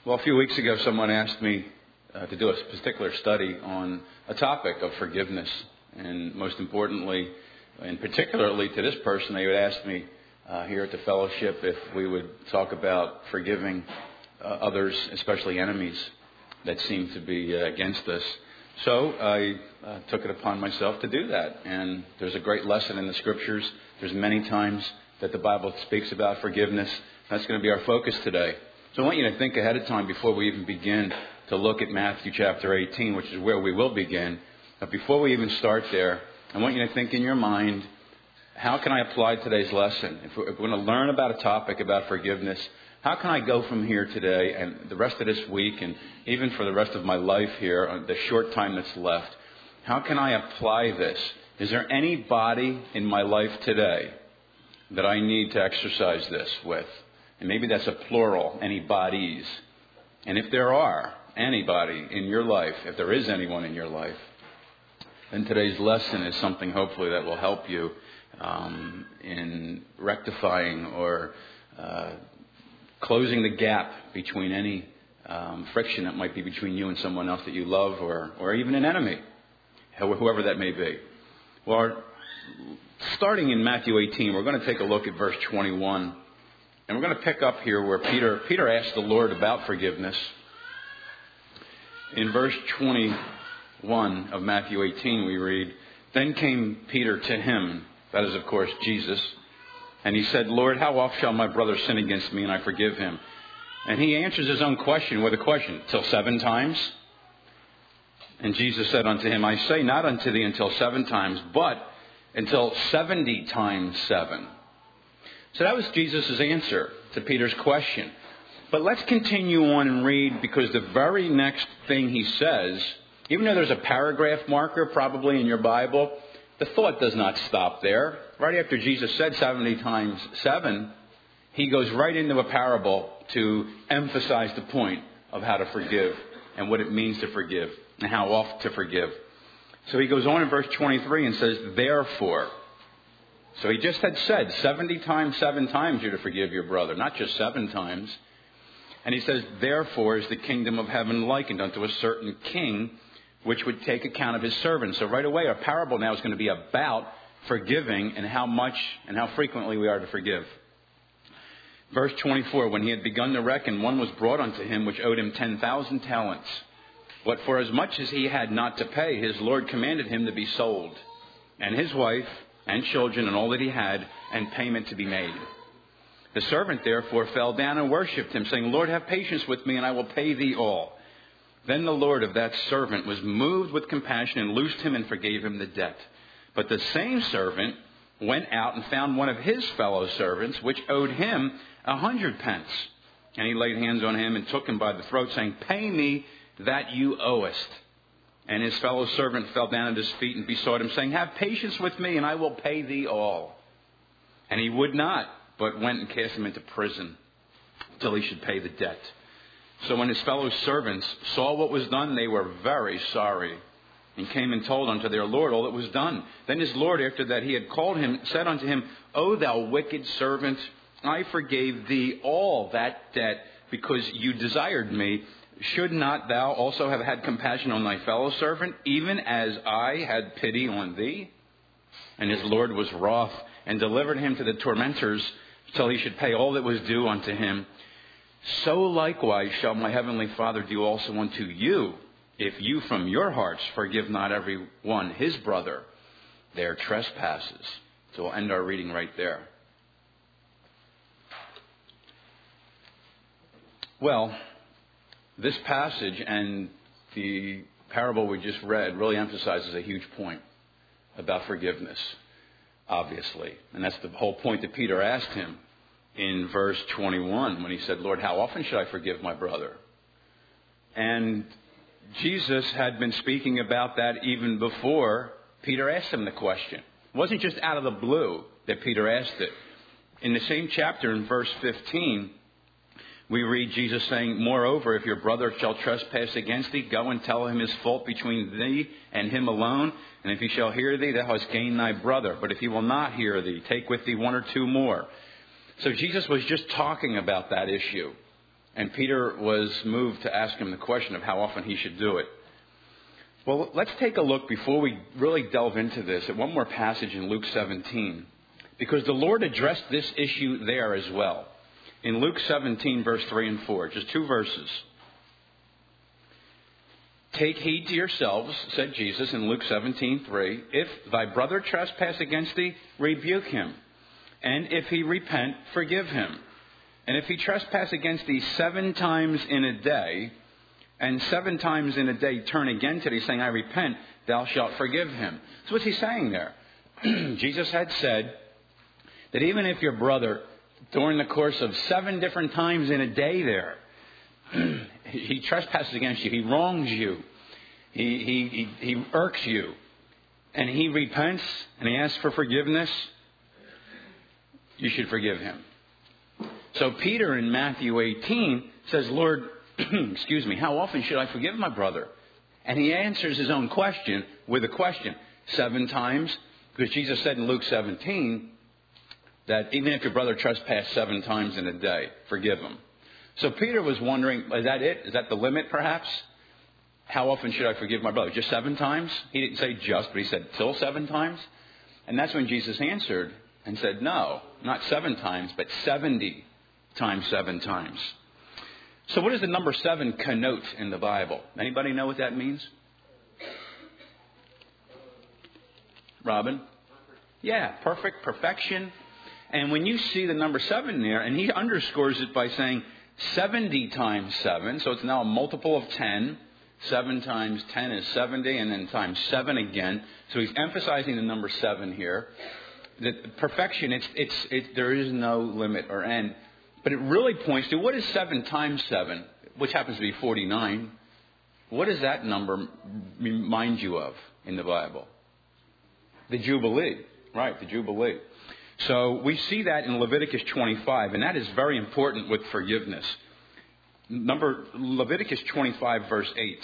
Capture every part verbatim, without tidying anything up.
Well, a few weeks ago, someone asked me uh, to do a particular study on a topic of forgiveness. And most importantly, and particularly to this person, they would ask me uh, here at the fellowship if we would talk about forgiving uh, others, especially enemies that seem to be uh, against us. So I uh, took it upon myself to do that. And there's a great lesson in the Scriptures. There's many times that the Bible speaks about forgiveness. That's going to be our focus today. So I want you to think ahead of time before we even begin to look at Matthew chapter eighteen, which is where we will begin. But before we even start there, I want you to think in your mind, how can I apply today's lesson? If we're, if we're going to learn about a topic about forgiveness, how can I go from here today and the rest of this week and even for the rest of my life here, the short time that's left, how can I apply this? Is there anybody in my life today that I need to exercise this with? And maybe that's a plural, anybody's. And if there are anybody in your life, if there is anyone in your life, then today's lesson is something hopefully that will help you um, in rectifying or uh, closing the gap between any um, friction that might be between you and someone else that you love or, or even an enemy, whoever that may be. Well, our, starting in Matthew eighteen, we're going to take a look at verse twenty-one. And we're going to pick up here where Peter Peter asked the Lord about forgiveness. In verse twenty-one of Matthew eighteen, we read, "Then came Peter to him," that is, of course, Jesus, "and he said, 'Lord, how oft shall my brother sin against me and I forgive him?' And he answers his own question with a question, 'Till seven times?' And Jesus said unto him, 'I say not unto thee until seven times, but until seventy times seven.'" So that was Jesus' answer to Peter's question. But let's continue on and read, because the very next thing he says, even though there's a paragraph marker probably in your Bible, the thought does not stop there. Right after Jesus said seventy times seven, he goes right into a parable to emphasize the point of how to forgive and what it means to forgive and how oft to forgive. So he goes on in verse twenty-three and says, "Therefore." So he just had said seventy times, seven times you're to forgive your brother, not just seven times. And he says, "Therefore is the kingdom of heaven likened unto a certain king, which would take account of his servants." So right away, our parable now is going to be about forgiving and how much and how frequently we are to forgive. Verse twenty-four, "When he had begun to reckon, one was brought unto him which owed him ten thousand talents. But for as much as he had not to pay, his Lord commanded him to be sold, and his wife, and children, and all that he had, and payment to be made. The servant therefore fell down and worshipped him, saying, 'Lord, have patience with me, and I will pay thee all.' Then the Lord of that servant was moved with compassion, and loosed him, and forgave him the debt. But the same servant went out and found one of his fellow servants, which owed him a hundred pence. And he laid hands on him, and took him by the throat, saying, 'Pay me that you owest.' And his fellow servant fell down at his feet and besought him, saying, 'Have patience with me, and I will pay thee all.' And he would not, but went and cast him into prison till he should pay the debt. So when his fellow servants saw what was done, they were very sorry, and came and told unto their Lord all that was done. Then his Lord, after that he had called him, said unto him, 'O thou wicked servant, I forgave thee all that debt, because you desired me. Should not thou also have had compassion on thy fellow servant, even as I had pity on thee?' And his Lord was wroth, and delivered him to the tormentors, till he should pay all that was due unto him. So likewise shall my heavenly Father do also unto you, if you from your hearts forgive not every one his brother their trespasses." So we'll end our reading right there. Well, this passage and the parable we just read really emphasizes a huge point about forgiveness, obviously. And that's the whole point that Peter asked him in verse twenty-one when he said, "Lord, how often should I forgive my brother?" And Jesus had been speaking about that even before Peter asked him the question. It wasn't just out of the blue that Peter asked it. In the same chapter, in verse fifteen, we read Jesus saying, "Moreover, if your brother shall trespass against thee, go and tell him his fault between thee and him alone. And if he shall hear thee, thou hast gained thy brother. But if he will not hear thee, take with thee one or two more." So Jesus was just talking about that issue. And Peter was moved to ask him the question of how often he should do it. Well, let's take a look before we really delve into this at one more passage in Luke seventeen, because the Lord addressed this issue there as well. In Luke seventeen, verse three and four, just two verses. Take heed to yourselves, said Jesus in Luke seventeen, three. If thy brother trespass against thee, rebuke him. And if he repent, forgive him. And if he trespass against thee seven times in a day, and seven times in a day turn again to thee, saying, I repent, thou shalt forgive him. So what's he saying there? Jesus had said that even if your brother, during the course of seven different times in a day there, he trespasses against you, he wrongs you, he, he, he, he irks you, and he repents and he asks for forgiveness, you should forgive him. So Peter in Matthew eighteen says, Lord, excuse me, how often should I forgive my brother? And he answers his own question with a question. Seven times? Because Jesus said in Luke seventeen that even if your brother trespass seven times in a day, forgive him. So Peter was wondering, is that it? Is that the limit perhaps? How often should I forgive my brother? Just seven times? He didn't say just, but he said till seven times. And that's when Jesus answered and said, no, not seven times, but seventy times seven times. So what does the number seven connote in the Bible? Anybody know what that means? Robin? Yeah, perfect, perfection. And when you see the number seven there, and he underscores it by saying seventy times seven, so it's now a multiple of ten. seven times ten is seventy, and then times seven again. So he's emphasizing the number seven here. That perfection, it's, it's, it, there is no limit or end. But it really points to, what is seven times seven, which happens to be forty-nine? What does that number remind you of in the Bible? The Jubilee. Right, the Jubilee. So we see that in Leviticus twenty-five, and that is very important with forgiveness. Number Leviticus twenty-five, verse eight.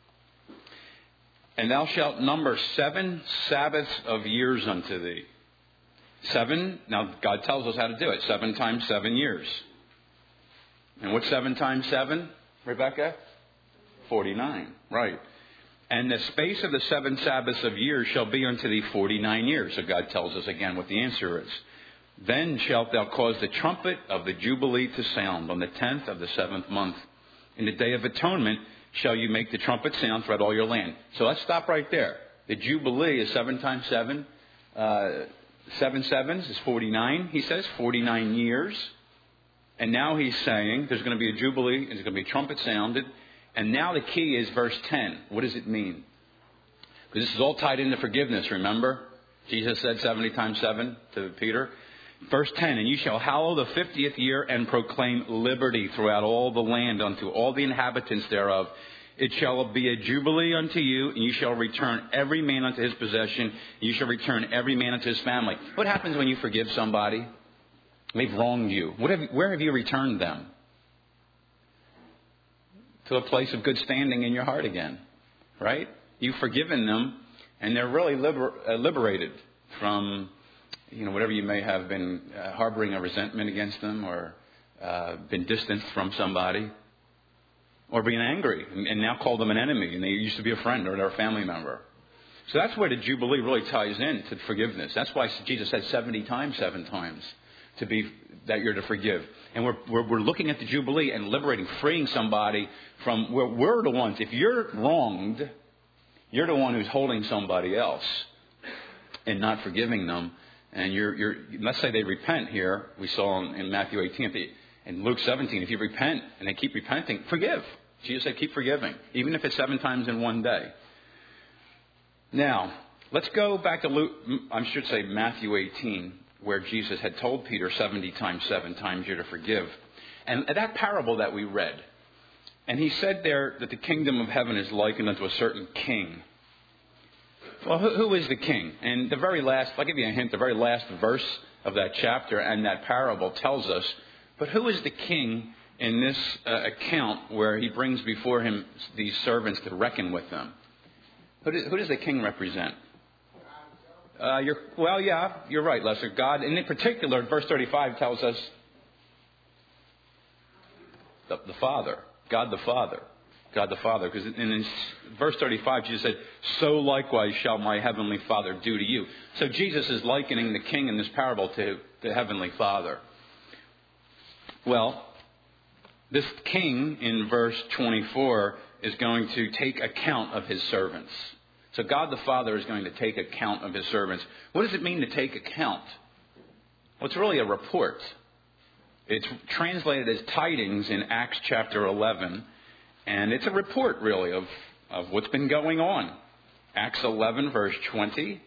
And thou shalt number seven Sabbaths of years unto thee. Seven, now God tells us how to do it. Seven times seven years. And what's seven times seven, Rebecca? forty-nine, right. And the space of the seven Sabbaths of years shall be unto thee forty-nine years. So God tells us again what the answer is. Then shalt thou cause the trumpet of the Jubilee to sound on the tenth of the seventh month. In the day of atonement shall you make the trumpet sound throughout all your land. So let's stop right there. The Jubilee is seven times seven. Uh, seven sevens is forty-nine, he says, forty-nine years. And now he's saying there's going to be a Jubilee, there's going to be a trumpet sounded. And now the key is verse ten. What does it mean? Because this is all tied into forgiveness, remember? Jesus said seventy times seven to Peter. Verse ten, and you shall hallow the fiftieth year and proclaim liberty throughout all the land unto all the inhabitants thereof. It shall be a jubilee unto you, and you shall return every man unto his possession, and you shall return every man unto his family. What happens when you forgive somebody? They've wronged you. What have, where have you returned them? To a place of good standing in your heart again, right? You've forgiven them, and they're really liber, uh, liberated from, you know, whatever you may have been uh, harboring a resentment against them, or uh, been distanced from somebody, or being angry and, and now call them an enemy, and they used to be a friend or they're a family member. So that's where the Jubilee really ties in to forgiveness. That's why Jesus said seventy times, seven times to be that you're to forgive. And we're, we're we're looking at the Jubilee and liberating, freeing somebody from where we're the ones. If you're wronged, you're the one who's holding somebody else and not forgiving them. And you're you're let's say they repent here. We saw in, in Matthew eighteen, in Luke seventeen, if you repent and they keep repenting, forgive. Jesus said, keep forgiving, even if it's seven times in one day. Now, let's go back to Luke, I should say Matthew eighteen, where Jesus had told Peter seventy times, seven times you're to forgive. And that parable that we read, and he said there that the kingdom of heaven is likened unto a certain king. Well, who, who is the king? And the very last, I'll give you a hint, the very last verse of that chapter and that parable tells us, but who is the king in this uh, account where he brings before him these servants to reckon with them? Who does, who does the king represent? Uh, you're, well, yeah, you're right, Lester. God, and in particular, verse thirty-five tells us, The, the Father. God the Father. God the Father. Because in verse thirty-five, Jesus said, so likewise shall my heavenly Father do to you. So Jesus is likening the king in this parable to the heavenly Father. Well, this king in verse twenty-four is going to take account of his servants. So God the Father is going to take account of his servants. What does it mean to take account? Well, it's really a report. It's translated as tidings in Acts chapter eleven. And it's a report, really, of, of what's been going on. Acts eleven, verse twenty.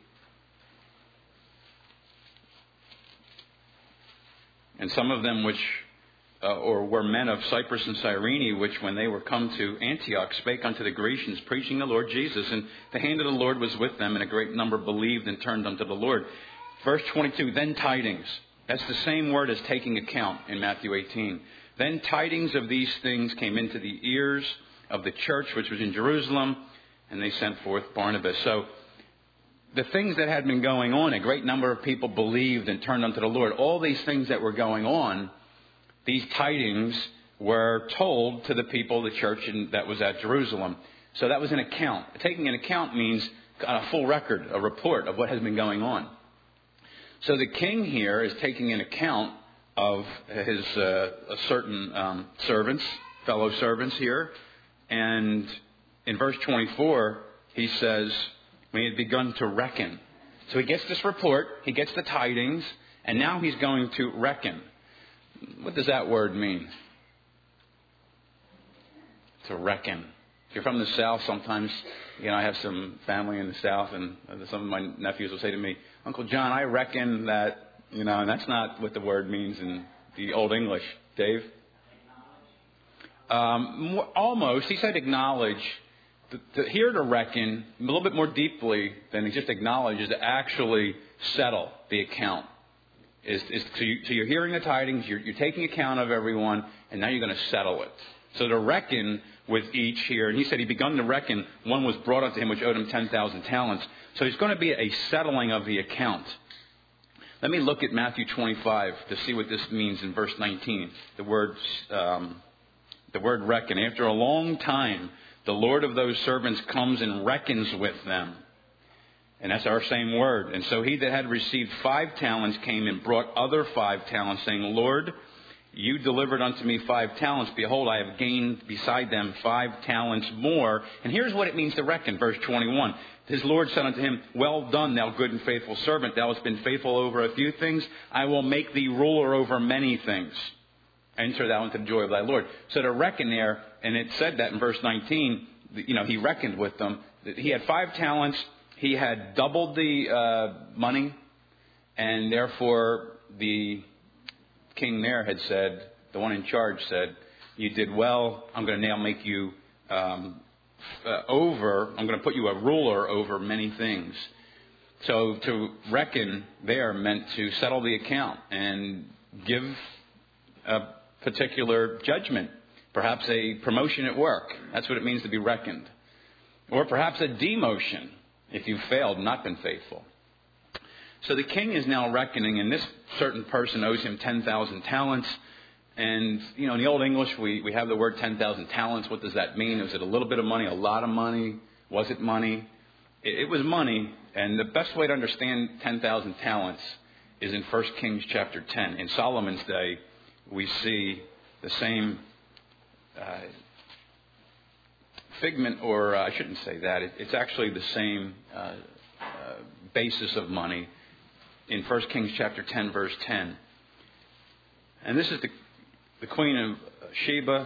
And some of them which, uh, or were men of Cyprus and Cyrene, which when they were come to Antioch, spake unto the Grecians, preaching the Lord Jesus. And the hand of the Lord was with them, and a great number believed and turned unto the Lord. Verse twenty-two, then tidings. That's the same word as taking account in Matthew eighteen. Then tidings of these things came into the ears of the church which was in Jerusalem, and they sent forth Barnabas. So the things that had been going on, a great number of people believed and turned unto the Lord. All these things that were going on, these tidings were told to the people, the church in, that was at Jerusalem. So that was an account. Taking an account means a full record, a report of what has been going on. So the king here is taking an account of his uh, certain um, servants, fellow servants here. And in verse twenty-four, he says, when he had begun to reckon. So he gets this report, he gets the tidings, and now he's going to reckon. What does that word mean? To reckon. If you're from the South, sometimes, you know, I have some family in the South, and some of my nephews will say to me, Uncle John, I reckon that, you know, and that's not what the word means in the Old English. Dave? Um, almost. He said acknowledge. To, to, here to reckon a little bit more deeply than just acknowledge is to actually settle the account. Is, is so, you, so you're hearing the tidings, you're, you're taking account of everyone, and now you're going to settle it. So to reckon with each here, and he said he begun to reckon, one was brought unto him which owed him ten thousand talents. So there's going to be a settling of the account. Let me look at Matthew twenty-five to see what this means in verse nineteen. The word, um, the word reckon. After a long time, the Lord of those servants comes and reckons with them. And that's our same word. And so he that had received five talents came and brought other five talents, saying, Lord, you delivered unto me five talents. Behold, I have gained beside them five talents more. And here's what it means to reckon. Verse twenty-one. His Lord said unto him, well done, thou good and faithful servant. Thou hast been faithful over a few things. I will make thee ruler over many things. Enter thou into the joy of thy Lord. So to reckon there, and it said that in verse nineteen, you know, he reckoned with them. He had five talents. He had doubled the uh, money. And therefore, the king there had said, the one in charge said, you did well. I'm going to now make you um, uh, over. I'm going to put you a ruler over many things. So to reckon there meant to settle the account and give a particular judgment. Perhaps a promotion at work. That's what it means to be reckoned. Or perhaps a demotion if you've failed, not been faithful. So the king is now reckoning, and this certain person owes him ten thousand talents. And, you know, in the Old English, we, we have the word ten thousand talents. What does that mean? Was it a little bit of money, a lot of money? Was it money? It, it was money. And the best way to understand ten thousand talents is in First Kings chapter ten. In Solomon's day, we see the same uh, figment, or uh, I shouldn't say that. It, it's actually the same uh, uh, basis of money in First Kings chapter ten, verse ten. And this is the, the queen of Sheba.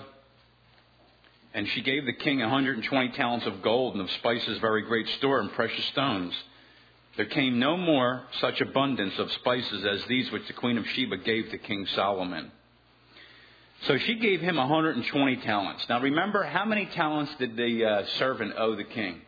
And she gave the king one hundred twenty talents of gold and of spices very great store and precious stones. There came no more such abundance of spices as these which the queen of Sheba gave to King Solomon. So she gave him one hundred twenty talents. Now remember, how many talents did the uh, servant owe the king?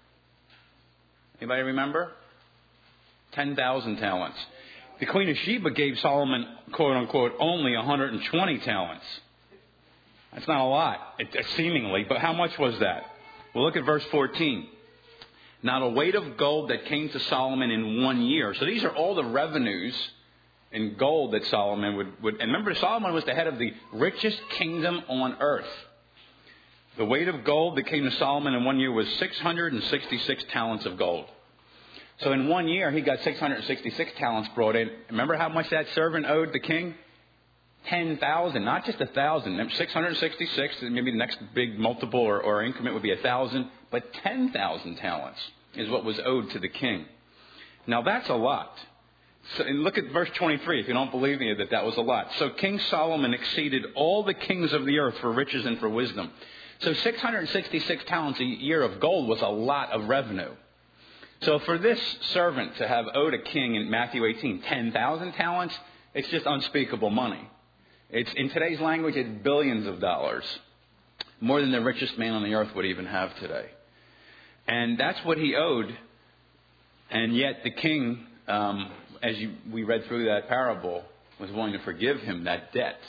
Anybody remember? ten thousand talents. The queen of Sheba gave Solomon, quote unquote, only one hundred twenty talents. That's not a lot, it, seemingly, but how much was that? Well, look at verse fourteen. Not a weight of gold that came to Solomon in one year. So these are all the revenues in gold that Solomon would, would... And remember, Solomon was the head of the richest kingdom on earth. The weight of gold that came to Solomon in one year was six hundred sixty-six talents of gold. So in one year, he got six hundred sixty-six talents brought in. Remember how much that servant owed the king? ten thousand, not just one thousand. six hundred sixty-six, maybe the next big multiple or, or increment would be one thousand. But ten thousand talents is what was owed to the king. Now that's a lot. So, and look at verse twenty-three, if you don't believe me that that was a lot. So King Solomon exceeded all the kings of the earth for riches and for wisdom. So six hundred sixty-six talents a year of gold was a lot of revenue. So for this servant to have owed a king in Matthew eighteen ten thousand talents, it's just unspeakable money. It's, in today's language, it's billions of dollars. More than the richest man on the earth would even have today. And that's what he owed. And yet the king, um, as you, we read through that parable, was willing to forgive him that debt.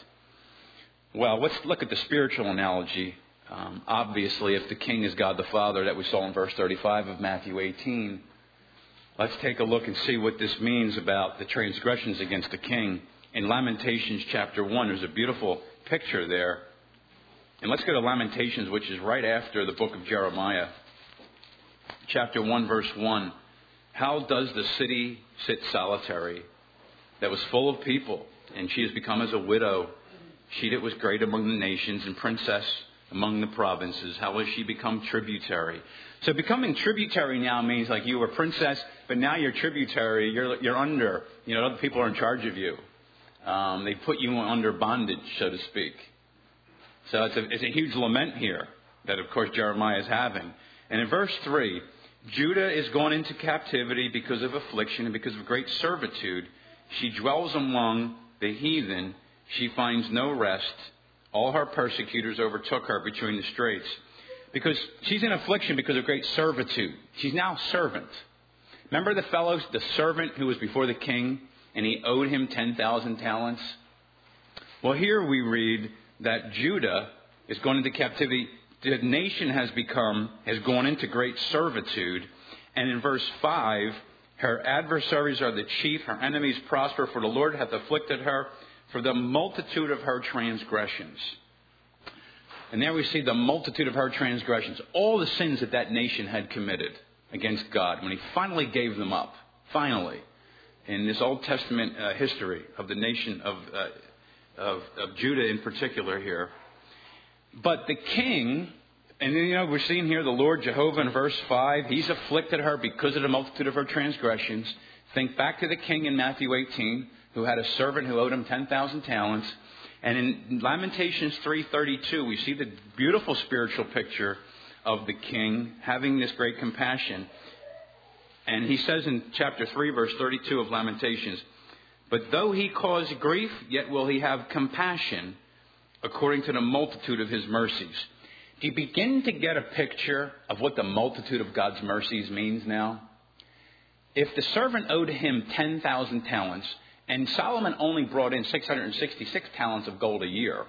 Well, let's look at the spiritual analogy. Um, obviously, if the king is God the Father that we saw in verse thirty-five of Matthew eighteen, let's take a look and see what this means about the transgressions against the king. In Lamentations chapter one, there's a beautiful picture there. And let's go to Lamentations, which is right after the book of Jeremiah. Chapter one, verse one. How does the city sit solitary that was full of people, and she has become as a widow? She that was great among the nations and princess among the provinces. How has she become tributary? So becoming tributary now means like you were princess, but now you're tributary. You're you're under, you know, other people are in charge of you. Um, they put you under bondage, so to speak. So it's a, it's a huge lament here that, of course, Jeremiah is having. And in verse three, Judah is gone into captivity because of affliction and because of great servitude. She dwells among the heathen. She finds no rest. All her persecutors overtook her between the straits. Because she's in affliction because of great servitude. She's now servant. Remember the fellows, the servant who was before the king, and he owed him ten thousand talents? Well, here we read that Judah is going into captivity. The nation has become, has gone into great servitude. And in verse five, her adversaries are the chief, her enemies prosper, for the Lord hath afflicted her for the multitude of her transgressions. And there we see the multitude of her transgressions, all the sins that that nation had committed against God when he finally gave them up, finally, in this Old Testament uh, history of the nation of, uh, of, of Judah in particular here. But the king, and you know, we're seeing here the Lord Jehovah in verse five, he's afflicted her because of the multitude of her transgressions. Think back to the king in Matthew eighteen, who had a servant who owed him ten thousand talents. And in Lamentations three thirty-two, we see the beautiful spiritual picture of the king having this great compassion. And he says in chapter three, verse thirty-two of Lamentations, but though he cause grief, yet will he have compassion according to the multitude of his mercies. Do you begin to get a picture of what the multitude of God's mercies means now? If the servant owed him ten thousand talents, and Solomon only brought in six hundred sixty-six talents of gold a year,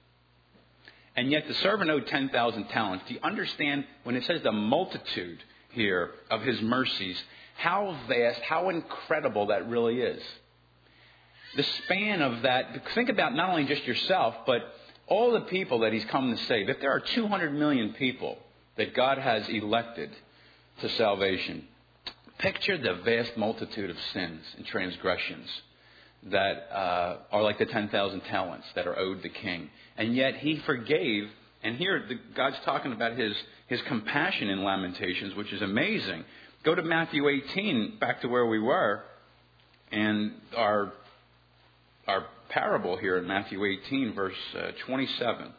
and yet the servant owed ten thousand talents, do you understand when it says the multitude here of his mercies, how vast, how incredible that really is? The span of that, think about not only just yourself, but all the people that he's come to save. If there are two hundred million people that God has elected to salvation, picture the vast multitude of sins and transgressions that uh, are like the ten thousand talents that are owed the king. And yet he forgave. And here the, God's talking about his, his compassion in Lamentations, which is amazing. Go to Matthew eighteen, back to where we were. And our, our parable here in Matthew eighteen, verse uh, twenty-seven.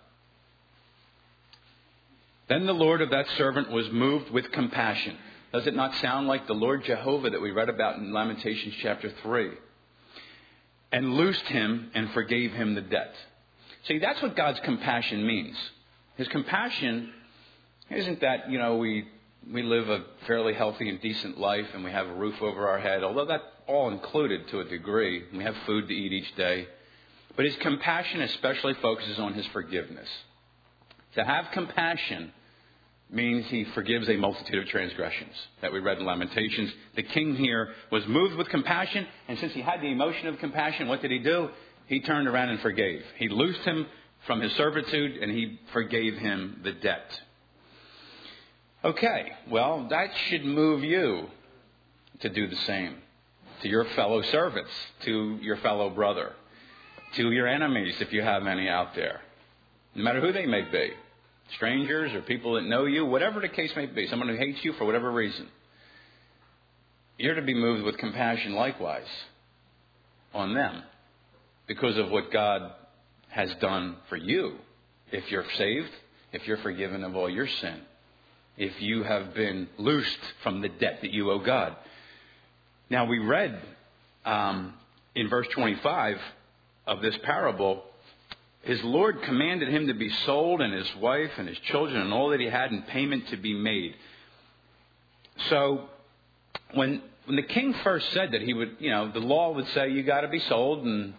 Then the Lord of that servant was moved with compassion. Does it not sound like the Lord Jehovah that we read about in Lamentations chapter three? And loosed him and forgave him the debt. See, that's what God's compassion means. His compassion isn't that, you know, we we live a fairly healthy and decent life and we have a roof over our head, although that's all included to a degree. We have food to eat each day. But his compassion especially focuses on his forgiveness. To have compassion means he forgives a multitude of transgressions that we read in Lamentations. The king here was moved with compassion, and since he had the emotion of compassion, what did he do? He turned around and forgave. He loosed him from his servitude, and he forgave him the debt. Okay, well, that should move you to do the same to your fellow servants, to your fellow brother, to your enemies, if you have any out there, no matter who they may be, strangers or people that know you, whatever the case may be, someone who hates you for whatever reason. You're to be moved with compassion likewise on them because of what God has done for you. If you're saved, if you're forgiven of all your sin, if you have been loosed from the debt that you owe God. Now, we read um, in verse twenty-five of this parable, his Lord commanded him to be sold and his wife and his children and all that he had in payment to be made. So when when the king first said that he would, you know, the law would say you got to be sold and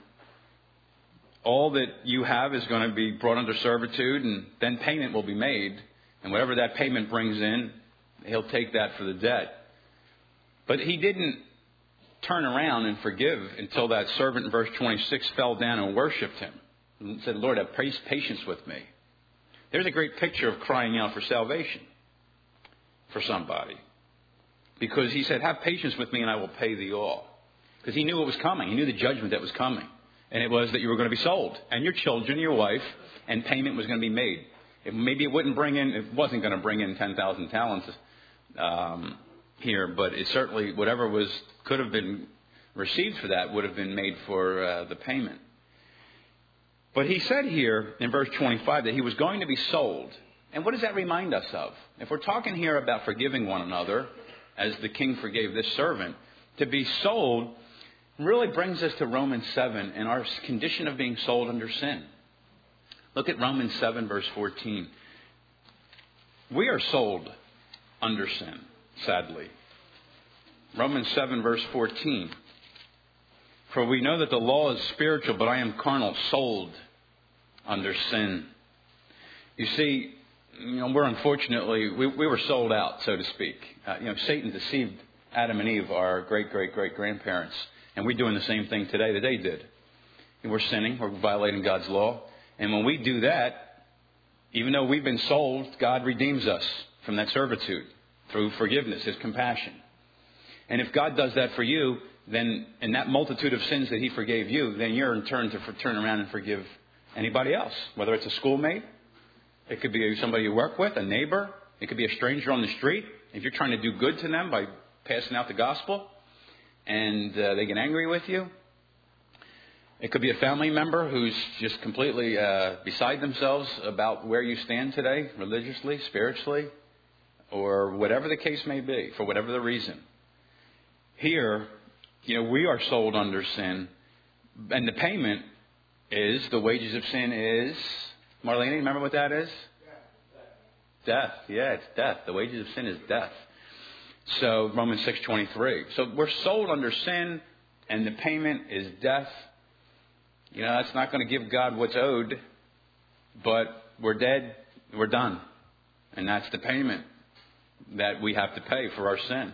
all that you have is going to be brought under servitude and then payment will be made. And whatever that payment brings in, he'll take that for the debt. But he didn't turn around and forgive until that servant in verse twenty-six fell down and worshipped him and said, Lord, have patience with me. There's a great picture of crying out for salvation for somebody. Because he said, have patience with me and I will pay thee all. Because he knew it was coming. He knew the judgment that was coming. And it was that you were going to be sold. And your children, your wife, and payment was going to be made. It, maybe it wouldn't bring in, it wasn't going to bring in ten thousand talents um, here. But it certainly, whatever was could have been received for that would have been made for uh, the payment. But he said here in verse twenty-five that he was going to be sold. And what does that remind us of? If we're talking here about forgiving one another, as the king forgave this servant, to be sold really brings us to Romans seven and our condition of being sold under sin. Look at Romans seven, verse fourteen. We are sold under sin, sadly. Romans seven, verse fourteen. For we know that the law is spiritual, but I am carnal, sold under sin. You see, you know, we're unfortunately, we, we were sold out, so to speak. Uh, you know, Satan deceived Adam and Eve, our great, great, great grandparents. And we're doing the same thing today that they did. And we're sinning. We're violating God's law. And when we do that, even though we've been sold, God redeems us from that servitude through forgiveness, His compassion. And if God does that for you, then in that multitude of sins that He forgave you, then you're in turn to for, turn around and forgive anybody else. Whether it's a schoolmate, it could be somebody you work with, a neighbor. It could be a stranger on the street. If you're trying to do good to them by passing out the gospel and uh, they get angry with you. It could be a family member who's just completely uh, beside themselves about where you stand today, religiously, spiritually, or whatever the case may be, for whatever the reason. Here, you know, we are sold under sin, and the payment is, the wages of sin is, Marlene, remember what that is? Death. Yeah, it's death. The wages of sin is death. So, Romans six twenty-three. So, we're sold under sin, and the payment is death. You know, that's not going to give God what's owed, but we're dead, we're done. And that's the payment that we have to pay for our sin.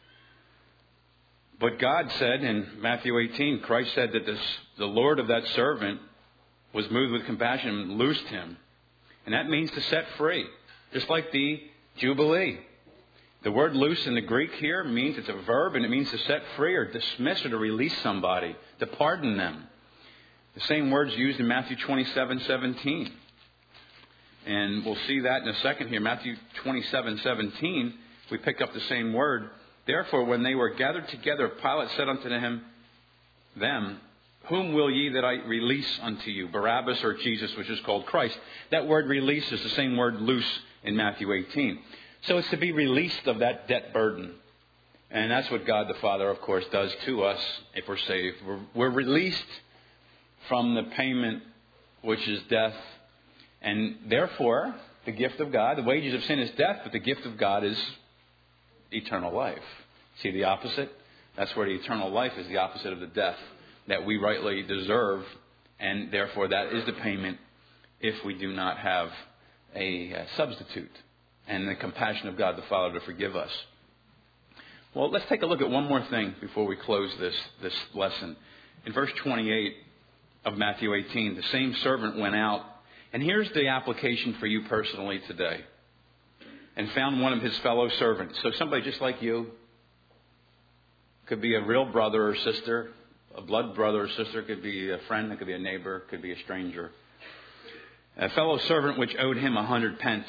But God said in Matthew eighteen, Christ said that this, the Lord of that servant was moved with compassion and loosed him. And that means to set free, just like the Jubilee. The word loose in the Greek here means it's a verb, and it means to set free or dismiss or to release somebody, to pardon them. The same words used in Matthew twenty-seven seventeen. And we'll see that in a second here. Matthew twenty-seven seventeen, we pick up the same word. Therefore, when they were gathered together, Pilate said unto him, them, whom will ye that I release unto you? Barabbas or Jesus, which is called Christ. That word release is the same word loose in Matthew eighteen. So it's to be released of that debt burden. And that's what God the Father, of course, does to us if we're saved. We're, we're released from the payment, which is death. And therefore, the gift of God, the wages of sin is death, but the gift of God is eternal life. See the opposite? That's where the eternal life is the opposite of the death that we rightly deserve. And therefore, that is the payment if we do not have a substitute. and the compassion of God the Father to forgive us. Well, let's take a look at one more thing before we close this, this lesson. In verse twenty-eight of Matthew eighteen, the same servant went out, and here's the application for you personally today, and found one of his fellow servants. So somebody just like you, could be a real brother or sister, a blood brother or sister, could be a friend, it could be a neighbor, could be a stranger. A fellow servant which owed him a hundred pence.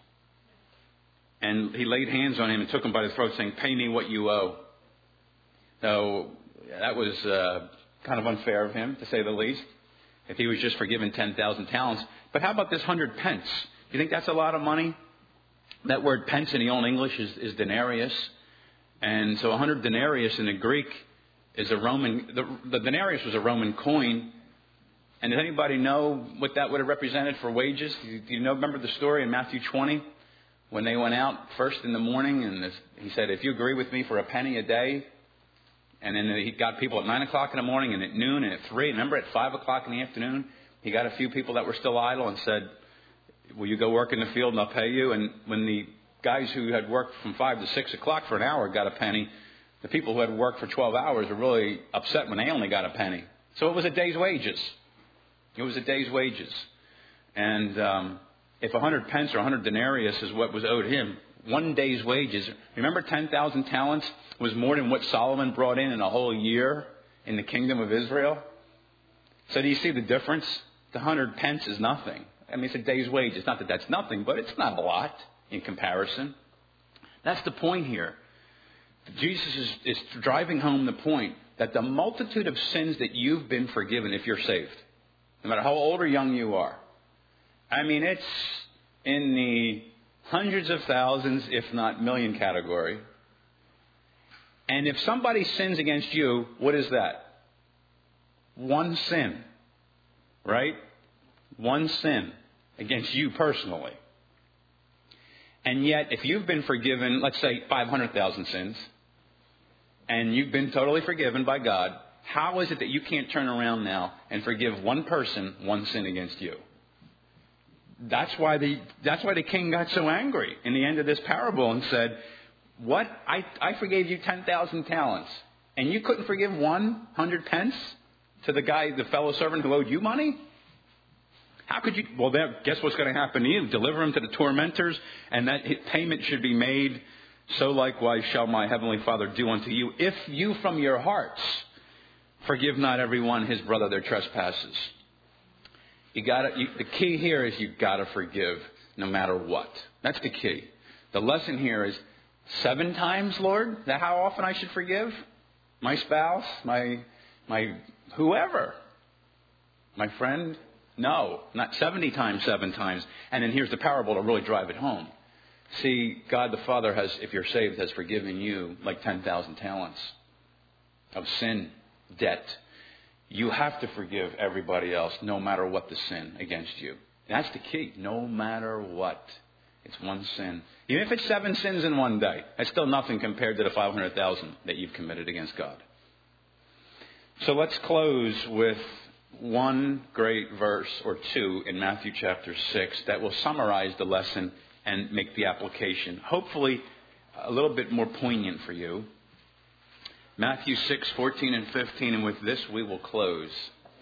And he laid hands on him and took him by the throat, saying, "Pay me what you owe." So that was uh, kind of unfair of him, to say the least, if he was just forgiven ten thousand talents. But how about this hundred pence? Do you think that's a lot of money? That word pence in the Old English is, is denarius. And so a hundred denarius in the Greek is a Roman, the, the denarius was a Roman coin. And does anybody know what that would have represented for wages? Do you, do you know, remember the story in Matthew twenty? When they went out first in the morning, and this, he said, "If you agree with me for a penny a day," and then he got people at nine o'clock in the morning, and at noon, and at three. Remember, at five o'clock in the afternoon, he got a few people that were still idle and said, "Will you go work in the field, and I'll pay you?" And when the guys who had worked from five to six o'clock for an hour got a penny, the people who had worked for twelve hours were really upset when they only got a penny. So it was a day's wages. It was a day's wages, and um, if a hundred pence or a hundred denarius is what was owed him, one day's wages. Remember, ten thousand talents was more than what Solomon brought in in a whole year in the kingdom of Israel. So do you see the difference? The hundred pence is nothing. I mean, it's a day's wages. Not that that's nothing, but it's not a lot in comparison. That's the point here. Jesus is, is driving home the point that the multitude of sins that you've been forgiven if you're saved, no matter how old or young you are, I mean, it's in the hundreds of thousands, if not million category. And if somebody sins against you, what is that? One sin, right? One sin against you personally. And yet, if you've been forgiven, let's say five hundred thousand sins, and you've been totally forgiven by God, how is it that you can't turn around now and forgive one person one sin against you? That's why the that's why the king got so angry in the end of this parable and said, "What? I, I forgave you ten thousand talents, and you couldn't forgive one hundred pence to the guy, the fellow servant who owed you money? How could you?" Well, then, guess what's going to happen to you? Deliver him to the tormentors, and that payment should be made. So likewise shall my heavenly Father do unto you, if you from your hearts forgive not every one his brother their trespasses. You got you, the key here is you got to forgive no matter what. That's the key. The lesson here is seven times, Lord. Is that how often I should forgive? My spouse, my my whoever, my friend. No, not seventy times, seven times. And then here's the parable to really drive it home. See, God the Father has, if you're saved, has forgiven you like ten thousand talents of sin, debt. You have to forgive everybody else, no matter what the sin against you. That's the key. No matter what. It's one sin. Even if it's seven sins in one day, that's still nothing compared to the five hundred thousand that you've committed against God. So let's close with one great verse or two in Matthew chapter six that will summarize the lesson and make the application, hopefully a little bit more poignant for you. Matthew six, fourteen and fifteen, and with this we will close.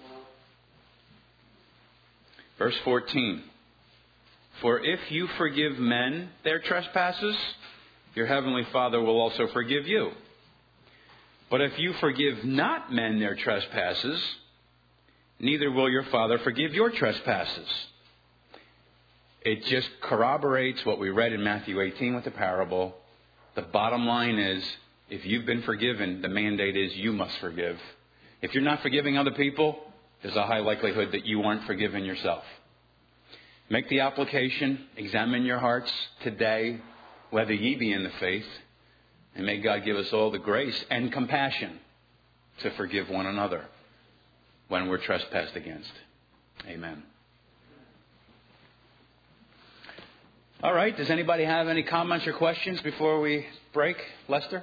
Verse fourteen. For if you forgive men their trespasses, your heavenly Father will also forgive you. But if you forgive not men their trespasses, neither will your Father forgive your trespasses. It just corroborates what we read in Matthew eighteen with the parable. The bottom line is, if you've been forgiven, the mandate is you must forgive. If you're not forgiving other people, there's a high likelihood that you aren't forgiven yourself. Make the application. Examine your hearts today, whether ye be in the faith. And may God give us all the grace and compassion to forgive one another when we're trespassed against. Amen. All right. Does anybody have any comments or questions before we break? Lester?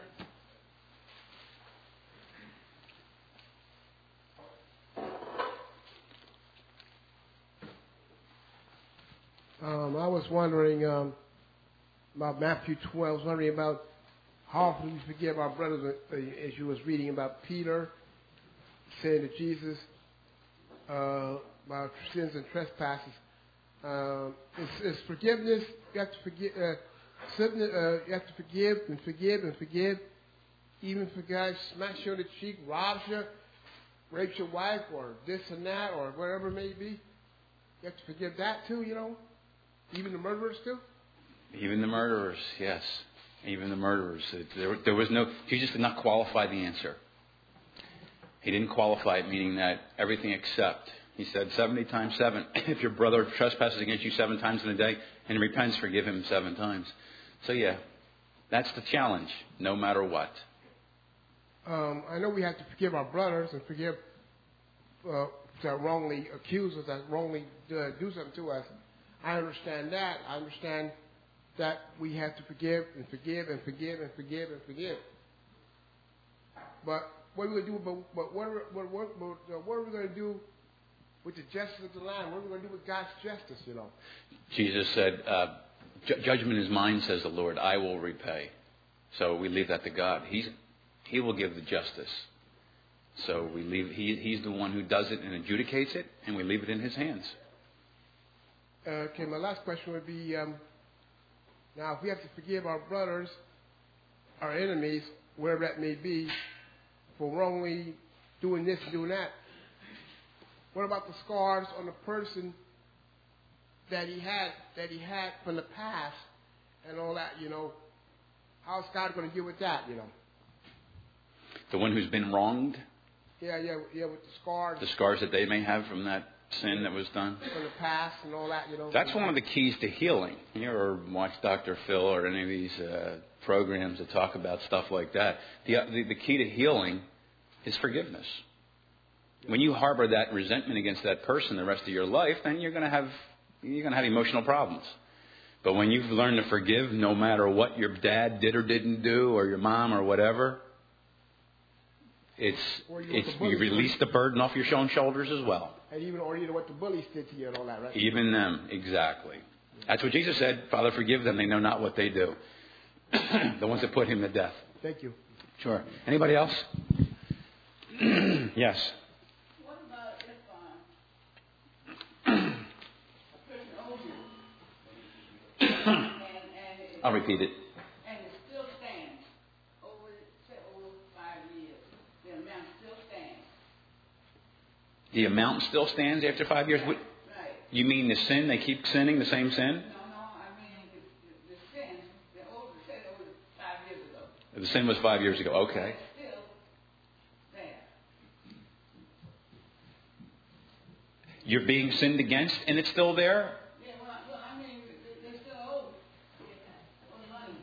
Um, I was wondering, um, about Matthew twelve. I was wondering about how often we forgive our brothers, uh, as you was reading about Peter saying to Jesus uh, about sins and trespasses. Uh, it's, it's forgiveness. You have to forgive. Uh, certain, uh, you have to forgive and forgive and forgive. Even if a guy smacks you on the cheek, robs you, rapes your wife, or this and that, or whatever it may be, you have to forgive that too. You know, even the murderers too. Even the murderers, yes. Even the murderers. It, there, there was no. Jesus did not qualify the answer. He didn't qualify it, meaning that everything except. He said seventy times seven. If your brother trespasses against you seven times in a day and repents, forgive him seven times. So yeah, that's the challenge, no matter what. Um, I know we have to forgive our brothers and forgive uh, that wrongly accuse us, that wrongly uh, do something to us. I understand that. I understand that we have to forgive and forgive and forgive and forgive and forgive. But what are we going to do? But, but what, are, what, what, what, uh, what are we going to do with the justice of the land? What are we going to do with God's justice? You know. Jesus said, uh, ju- "Judgment is mine," says the Lord. "I will repay." So we leave that to God. He's He will give the justice. So we leave. He, he's the one who does it and adjudicates it, and we leave it in His hands. Uh, okay, my last question would be: um, now, if we have to forgive our brothers, our enemies, wherever that may be, for wrongly doing this and doing that, what about the scars on the person that he had that he had from the past and all that? You know, how's God going to deal with that? You know. The one who's been wronged? Yeah, yeah, yeah, with the scars. The scars that they may have from that sin that was done? From the past and all that, you know. That's one of the keys to healing. You ever watch Doctor Phil or any of these uh, programs that talk about stuff like that? The, the, the key to healing is forgiveness. When you harbor that resentment against that person the rest of your life, then you're going to have you're going to have emotional problems. But when you've learned to forgive, no matter what your dad did or didn't do, or your mom or whatever, It's, it's you release the burden off your own shoulders as well. And even or you know what the bullies did to you and all that, right? Even them, exactly. That's what Jesus said. Father, forgive them. They know not what they do. The ones that put him to death. Thank you. Sure. Anybody else? Yes. What about if uh, a person owes you? and, and it, I'll repeat it. And it still stands over, say, over five years. The amount still stands. The amount still stands after five years? Right. You mean the sin? They keep sinning the same sin? No, no. I mean the, the, the sin. The over, say, over five years ago. The sin was five years ago. Okay. It's still there. You're being sinned against, and it's still there? Yeah. Well, well I mean, they, they still owe the money.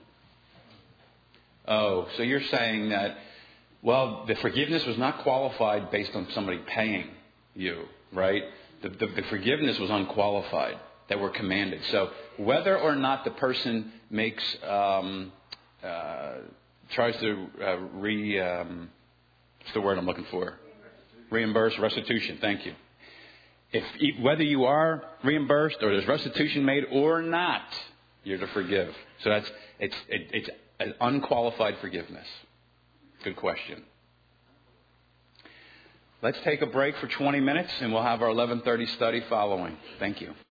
Oh, so you're saying that, well, the forgiveness was not qualified based on somebody paying you, right? The, the, the forgiveness was unqualified that were commanded. So whether or not the person makes, um, uh, tries to uh, re, um, what's the word I'm looking for? Reimburse, restitution. Thank you. If whether you are reimbursed or there's restitution made or not, you're to forgive. So that's it's it, it's an unqualified forgiveness. Good question. Let's take a break for twenty minutes, and we'll have our eleven thirty study following. Thank you.